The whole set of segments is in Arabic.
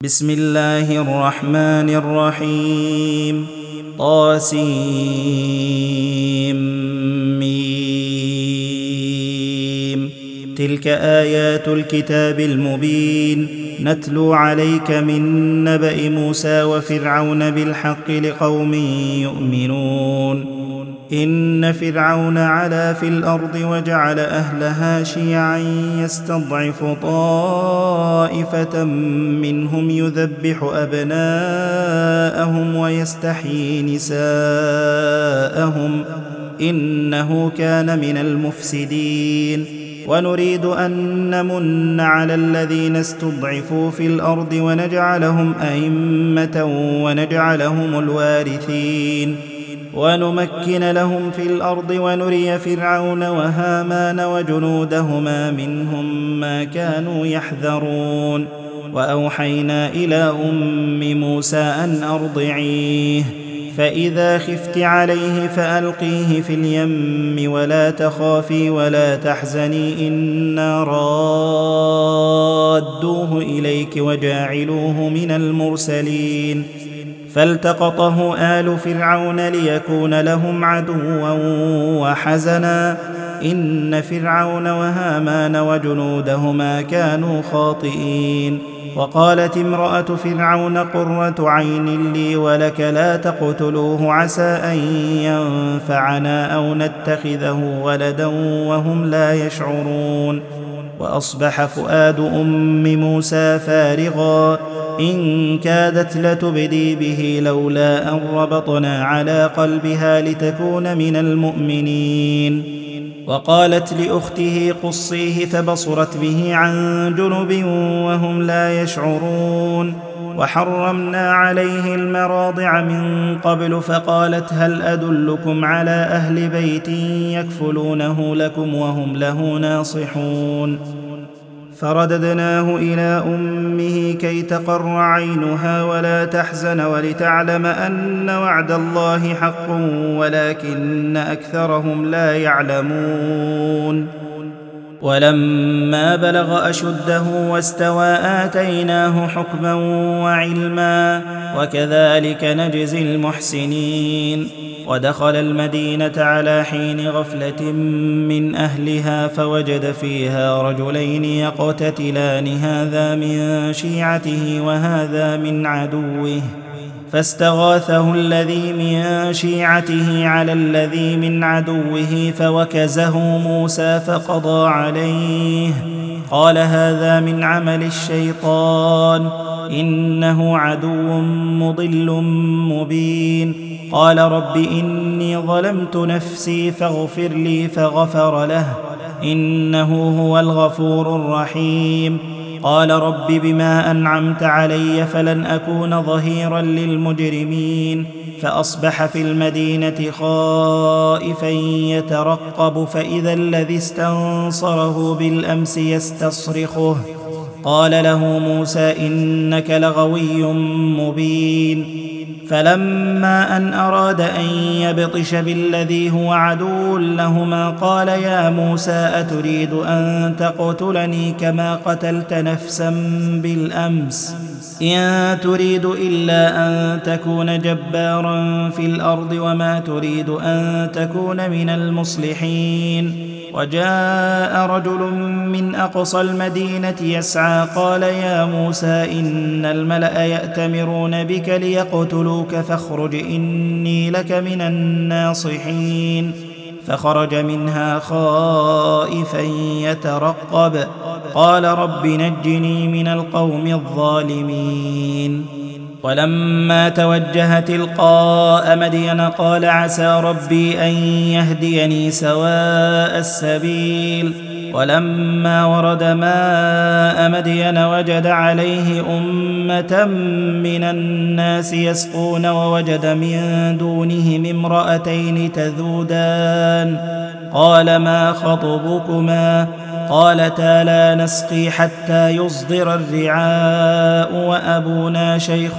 بسم الله الرحمن الرحيم طاسيم تلك آيات الكتاب المبين نتلو عليك من نبأ موسى وفرعون بالحق لقوم يؤمنون إن فرعون علا في الأرض وجعل أهلها شيعا يستضعف طائفة منهم يذبح أبناءهم ويستحيي نساءهم إنه كان من المفسدين ونريد أن نمن على الذين استضعفوا في الأرض ونجعلهم أئمة ونجعلهم الوارثين ونمكن لهم في الأرض ونري فرعون وهامان وجنودهما منهم ما كانوا يحذرون وأوحينا إلى أم موسى أن أرضعيه فإذا خفت عليه فألقيه في اليم ولا تخافي ولا تحزني إنا رادوه إليك وجاعلوه من المرسلين فالتقطه آل فرعون ليكون لهم عدوا وحزنا إن فرعون وهامان وجنودهما كانوا خاطئين وقالت امرأة فرعون قرة عين لي ولك لا تقتلوه عسى أن ينفعنا أو نتخذه ولدا وهم لا يشعرون وأصبح فؤاد أم موسى فارغا إن كادت لتبدي به لولا أن ربطنا على قلبها لتكون من المؤمنين وقالت لأخته قصيه فبصرت به عن جنب وهم لا يشعرون وحرمنا عليه المراضع من قبل فقالت هل أدلكم على أهل بيت يكفلونه لكم وهم له ناصحون فرددناه إلى أمه كي تقر عينها ولا تحزن ولتعلم أن وعد الله حق ولكن أكثرهم لا يعلمون ولما بلغ أشده واستوى آتيناه حكما وعلما وكذلك نجزي المحسنين ودخل المدينة على حين غفلة من أهلها فوجد فيها رجلين يقتتلان هذا من شيعته وهذا من عدوه فاستغاثه الذي من شيعته على الذي من عدوه فوكزه موسى فقضى عليه قال هذا من عمل الشيطان إنه عدو مضل مبين قال رب إني ظلمت نفسي فاغفر لي فغفر له إنه هو الغفور الرحيم قال رب بما أنعمت علي فلن أكون ظهيرا للمجرمين فأصبح في المدينة خائفا يترقب فإذا الذي استنصره بالأمس يستصرخه قال له موسى إنك لغوي مبين فلما أن أراد أن يبطش بالذي هو عدو لهما قال يا موسى أتريد أن تقتلني كما قتلت نفسا بالأمس إن تريد إلا أن تكون جبارا في الأرض وما تريد أن تكون من المصلحين وجاء رجل من أقصى المدينة يسعى قال يا موسى إن الملأ يأتمرون بك ليقتلوك فاخرج إني لك من الناصحين فخرج منها خائفا يترقب قال رب نجني من القوم الظالمين ولما توجه تلقاء مدين قال عسى ربي أن يهديني سواء السبيل ولما ورد ماء مدين وجد عليه أمة من الناس يسقون ووجد من دونهم امرأتين تذودان قال ما خطبكما قالتا لا نسقي حتى يصدر الرعاء وأبونا شيخ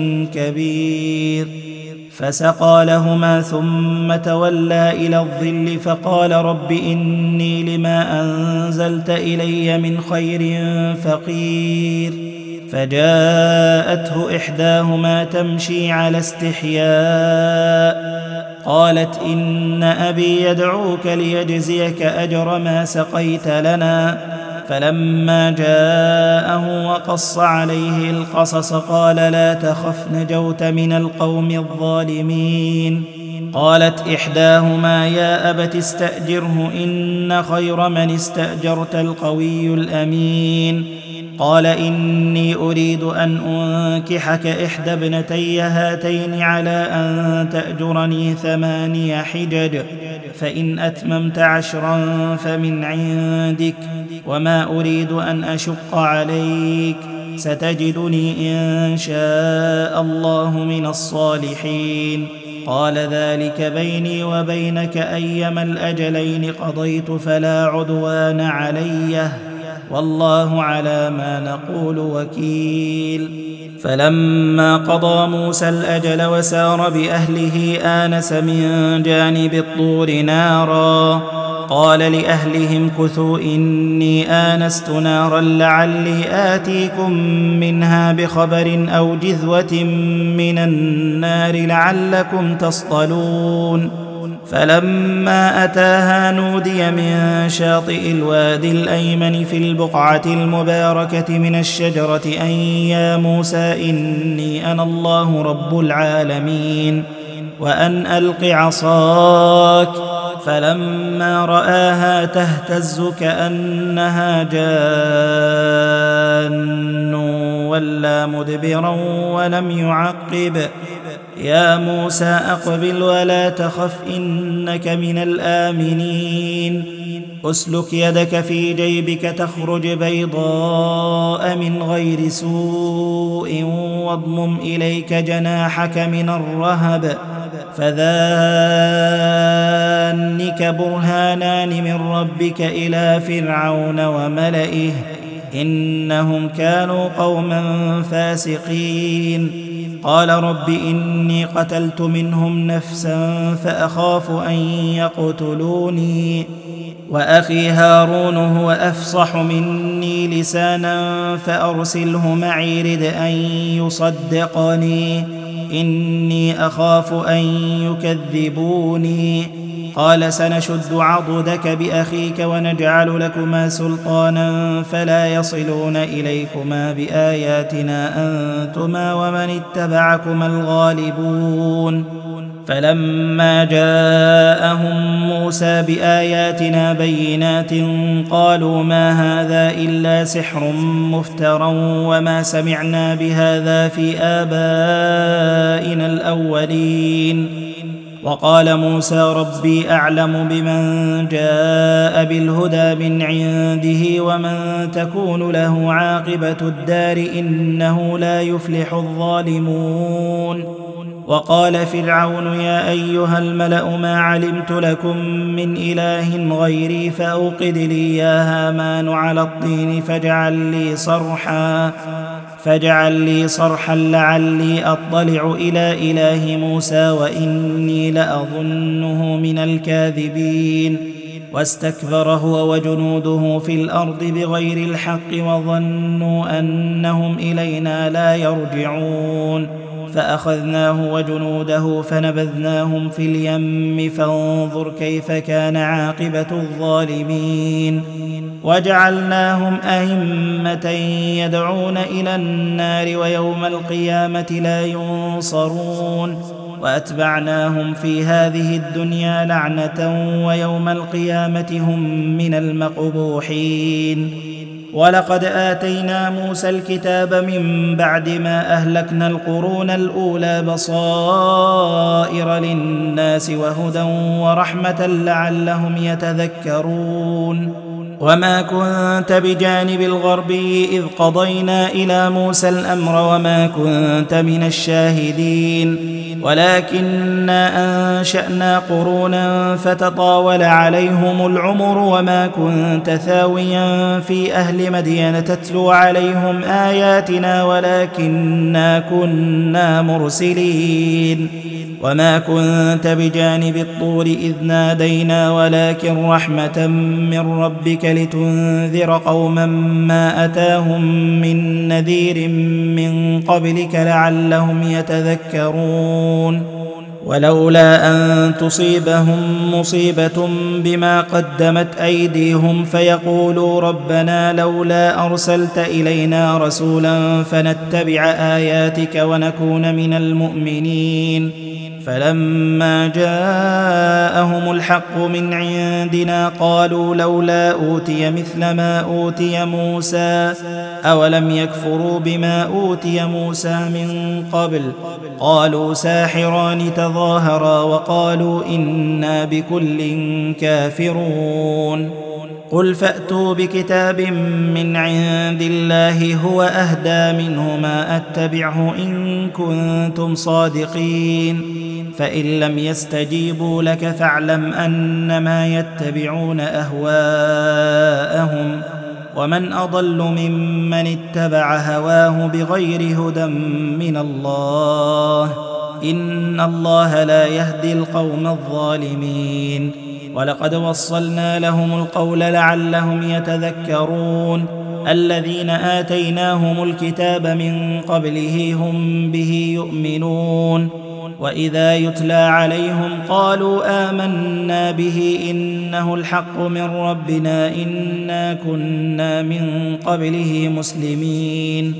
كبير فسقى لهما ثم تولى إلى الظل فقال رب إني لما أنزلت إلي من خير فقير فجاءته إحداهما تمشي على استحياء قالت إن أبي يدعوك ليجزيك أجر ما سقيت لنا. فلما جاءه وقص عليه القصص قال لا تخف نجوت من القوم الظالمين. قالت إحداهما يا أبت استأجره إن خير من استأجرت القوي الأمين. قال إني أريد أن أنكحك إحدى ابنتي هاتين على أن تأجرني 8 حجج فإن أتممت 10 فمن عندك وما أريد أن أشق عليك ستجدني إن شاء الله من الصالحين. قال ذلك بيني وبينك أيما الأجلين قضيت فلا عدوان علي والله على ما نقول وكيل. فلما قضى موسى الأجل وسار بأهله آنس من جانب الطور نارا قال لأهلهم كثوا إني آنست نارا لعلي آتيكم منها بخبر أو جذوة من النار لعلكم تصطلون. فلما أتاها نودي من شاطئ الوادي الأيمن في البقعة المباركة من الشجرة أن يا موسى إني أنا الله رب العالمين وأن ألق عصاك. فلما رآها تهتز كأنها جان ولى مدبرا ولم يعقب. يا موسى أقبل ولا تخف إنك من الآمنين. أسلك يدك في جيبك تخرج بيضاء من غير سوء واضمم إليك جناحك من الرهب فذانك برهانان من ربك إلى فرعون وملئه إنهم كانوا قوما فاسقين. قال رب إني قتلت منهم نفسا فأخاف أن يقتلوني وأخي هارون هو أفصح مني لسانا فأرسله معي رد أن يصدقني إني أخاف أن يكذبوني. قال سنشد عضدك بأخيك ونجعل لكما سلطانا فلا يصلون إليكما بآياتنا أنتما ومن اتبعكما الغالبون. فلما جاءهم موسى بآياتنا بينات قالوا ما هذا إلا سحر مفترى وما سمعنا بهذا في آبائنا الأولين. وقال موسى ربي أعلم بمن جاء بالهدى من عنده ومن تكون له عاقبة الدار إنه لا يفلح الظالمون. وقال فرعون يا أيها الملأ ما علمت لكم من إله غيري فأوقد لي يا هامان على الطين فاجعل لي صرحا لعلي أطلع إلى إله موسى وإني لأظنه من الكاذبين. واستكبر هو وجنوده في الأرض بغير الحق وظنوا أنهم إلينا لا يرجعون. فأخذناه وجنوده فنبذناهم في اليم فانظر كيف كان عاقبة الظالمين. وجعلناهم أئمة يدعون إلى النار ويوم القيامة لا ينصرون. وأتبعناهم في هذه الدنيا لعنة ويوم القيامة هم من المقبوحين. ولقد آتينا موسى الكتاب من بعد ما أهلكنا القرون الأولى بصائر للناس وهدى ورحمة لعلهم يتذكرون. وما كنت بجانب الغربي إذ قضينا إلى موسى الأمر وما كنت من الشاهدين ولكننا أنشأنا قرونا فتطاول عليهم العمر وما كنت ثاويا في أهل مدين تتلو عليهم آياتنا ولكننا كنا مرسلين. وما كنت بجانب الطور إذ نادينا ولكن رحمة من ربك لتنذر قوما ما أتاهم من نذير من قبلك لعلهم يتذكرون ولولا أن تصيبهم مصيبة بما قدمت أيديهم فيقولوا ربنا لولا أرسلت إلينا رسولا فنتبع آياتك ونكون من المؤمنين فلما جاءهم الحق من عندنا قالوا لولا أوتي مثل ما أوتي موسى أولم يكفروا بما أوتي موسى من قبل قالوا ساحران تظاهرا وقالوا إنا بكل كافرون قل فأتوا بكتاب من عند الله هو أهدى منهما أتبعه إن كنتم صادقين فإن لم يستجيبوا لك فاعلم أنما يتبعون أهواءهم ومن أضل ممن اتبع هواه بغير هدى من الله إن الله لا يهدي القوم الظالمين ولقد وصلنا لهم القول لعلهم يتذكرون الذين آتيناهم الكتاب من قبله هم به يؤمنون وإذا يتلى عليهم قالوا آمنا به إنه الحق من ربنا إنا كنا من قبله مسلمين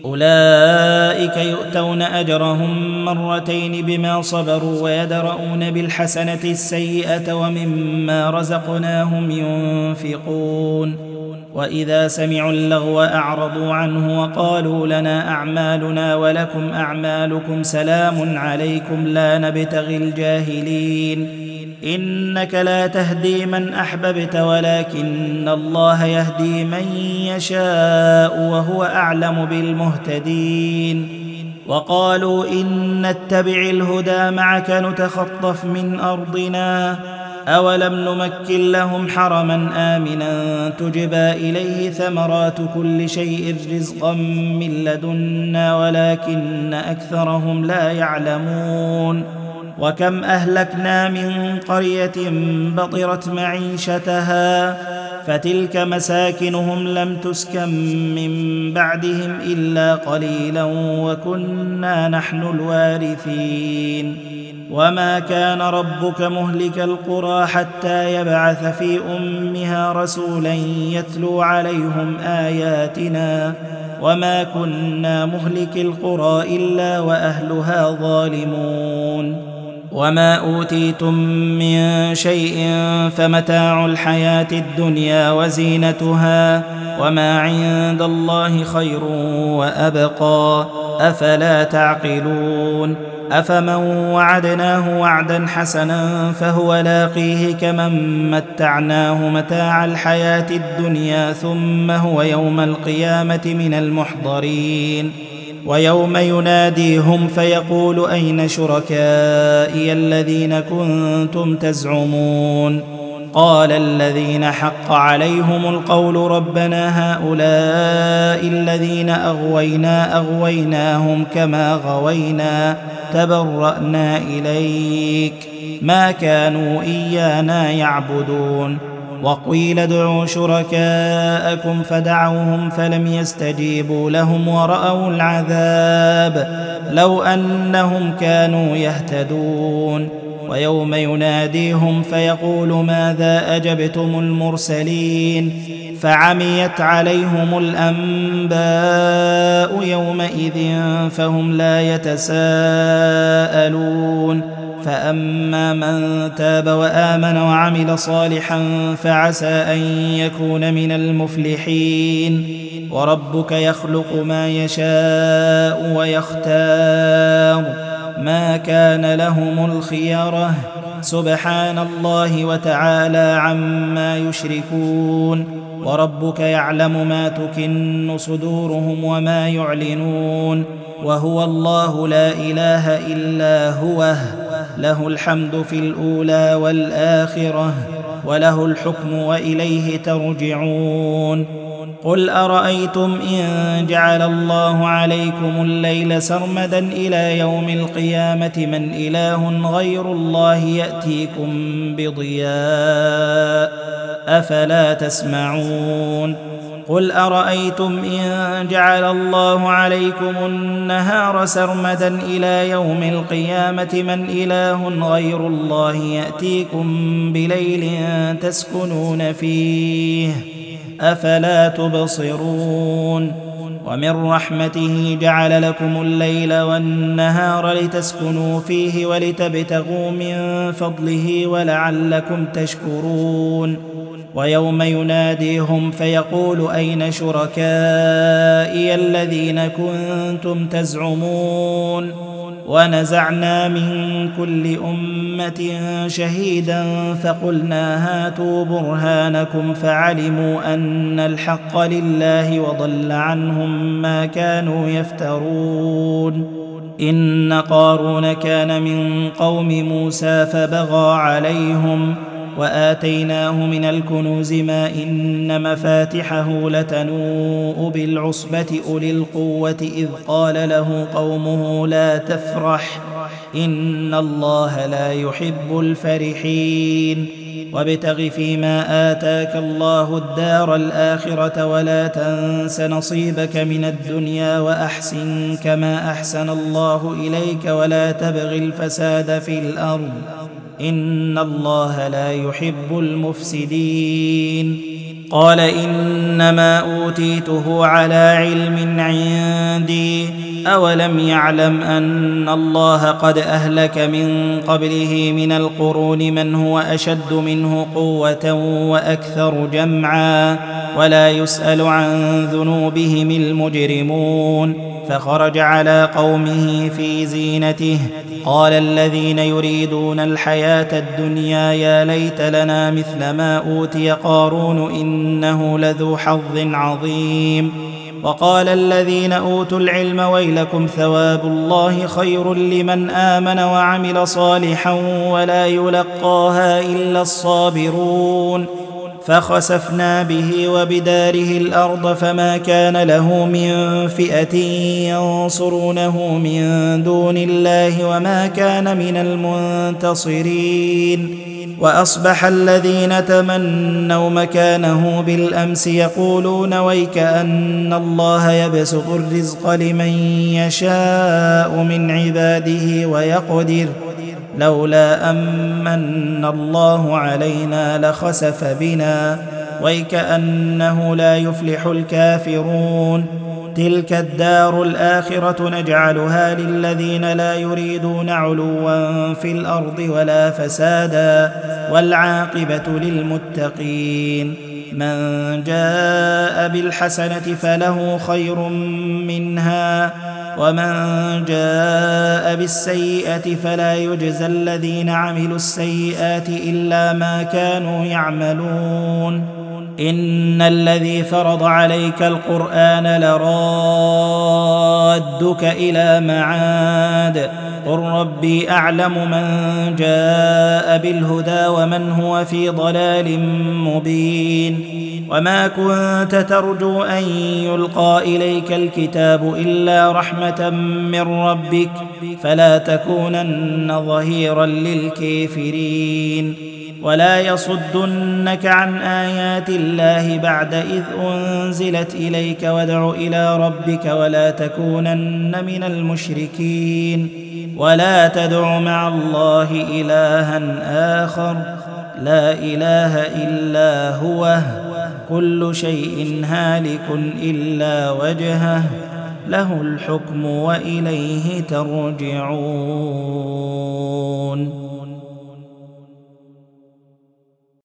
أولئك يؤتون أجرهم مرتين بما صبروا ويدرؤون بالحسنة السيئة ومما رزقناهم ينفقون وإذا سمعوا اللغو أعرضوا عنه وقالوا لنا أعمالنا ولكم أعمالكم سلام عليكم لا نبتغي الجاهلين إنك لا تهدي من أحببت ولكن الله يهدي من يشاء وهو أعلم بالمهتدين وقالوا إن نتبع الهدى معك نتخطف من أرضنا أولم نمكن لهم حرما آمنا تجبى إليه ثمرات كل شيء رزقا من لدنا ولكن أكثرهم لا يعلمون وكم أهلكنا من قرية بطرت معيشتها فتلك مساكنهم لم تسكن من بعدهم إلا قليلا وكنا نحن الوارثين وما كان ربك مهلك القرى حتى يبعث في أمها رسولا يتلو عليهم آياتنا وما كنا مهلك القرى إلا وأهلها ظالمون وما أوتيتم من شيء فمتاع الحياة الدنيا وزينتها وما عند الله خير وأبقى أفلا تعقلون أفمن وعدناه وعدا حسنا فهو لاقيه كمن متعناه متاع الحياة الدنيا ثم هو يوم القيامة من المحضرين ويوم يناديهم فيقول أين شركائي الذين كنتم تزعمون قال الذين حق عليهم القول ربنا هؤلاء الذين أغويناهم كما غوينا تبرأنا إليك ما كانوا إيانا يعبدون وقيل ادعوا شركاءكم فدعوهم فلم يستجيبوا لهم ورأوا العذاب لو أنهم كانوا يهتدون ويوم يناديهم فيقول ماذا أجبتم المرسلين فعميت عليهم الأنباء يومئذ فهم لا يتساءلون فأما من تاب وآمن وعمل صالحا فعسى أن يكون من المفلحين وربك يخلق ما يشاء ويختار ما كان لهم الخيرة سبحان الله وتعالى عما يشركون وربك يعلم ما تكن صدورهم وما يعلنون وهو الله لا إله إلا هو له الحمد في الأولى والآخرة وله الحكم وإليه ترجعون قل أرأيتم إن جعل الله عليكم الليل سرمدا إلى يوم القيامة من إله غير الله يأتيكم بضياء أفلا تسمعون قل أرأيتم إن جعل الله عليكم النهار سرمدا إلى يوم القيامة من إله غير الله يأتيكم بليل تسكنون فيه أفلا تبصرون ومن رحمته جعل لكم الليل والنهار لتسكنوا فيه ولتبتغوا من فضله ولعلكم تشكرون ويوم يناديهم فيقول أين شركائي الذين كنتم تزعمون ونزعنا من كل أمة شهيدا فقلنا هاتوا برهانكم فعلموا أن الحق لله وضل عنهم ما كانوا يفترون إن قارون كان من قوم موسى فبغى عليهم وآتيناه من الكنوز ما إن مفاتحه لتنوء بالعصبة أولي القوة إذ قال له قومه لا تفرح إن الله لا يحب الفرحين وابتغ فيما آتاك الله الدار الآخرة ولا تنس نصيبك من الدنيا وأحسن كما أحسن الله إليك ولا تبغ الفساد في الأرض إن الله لا يحب المفسدين قال إنما أوتيته على علم عندي أولم يعلم أن الله قد أهلك من قبله من القرون من هو أشد منه قوة وأكثر جمعا ولا يسأل عن ذنوبهم المجرمون فخرج على قومه في زينته قال الذين يريدون الحياة الدنيا يا ليت لنا مثل ما أوتي قارون إنه لذو حظ عظيم وقال الذين أوتوا العلم ويلكم ثواب الله خير لمن آمن وعمل صالحا ولا يلقاها إلا الصابرون فخسفنا به وبداره الأرض فما كان له من فئة ينصرونه من دون الله وما كان من المنتصرين وأصبح الذين تمنوا مكانه بالأمس يقولون ويك أن الله يبسط الرزق لمن يشاء من عباده ويقدر لولا أمن الله علينا لخسف بنا ويكأنه لا يفلح الكافرون تلك الدار الآخرة نجعلها للذين لا يريدون علوا في الأرض ولا فسادا والعاقبة للمتقين من جاء بالحسنة فله خير منها ومن جاء بالسيئة فلا يجزى الذين عملوا السيئات إلا ما كانوا يعملون إن الذي فرض عليك القرآن لرادك إلى معاد قل ربي أعلم من جاء بالهدى ومن هو في ضلال مبين وما كنت ترجو أن يلقى إليك الكتاب إلا رحمة من ربك فلا تكونن ظهيرا للكافرين ولا يصدنك عن آيات الله بعد إذ أنزلت إليك وادع إلى ربك ولا تكونن من المشركين ولا تدع مع الله إلها آخر لا إله إلا هو كل شيء هالك إلا وجهه له الحكم وإليه ترجعون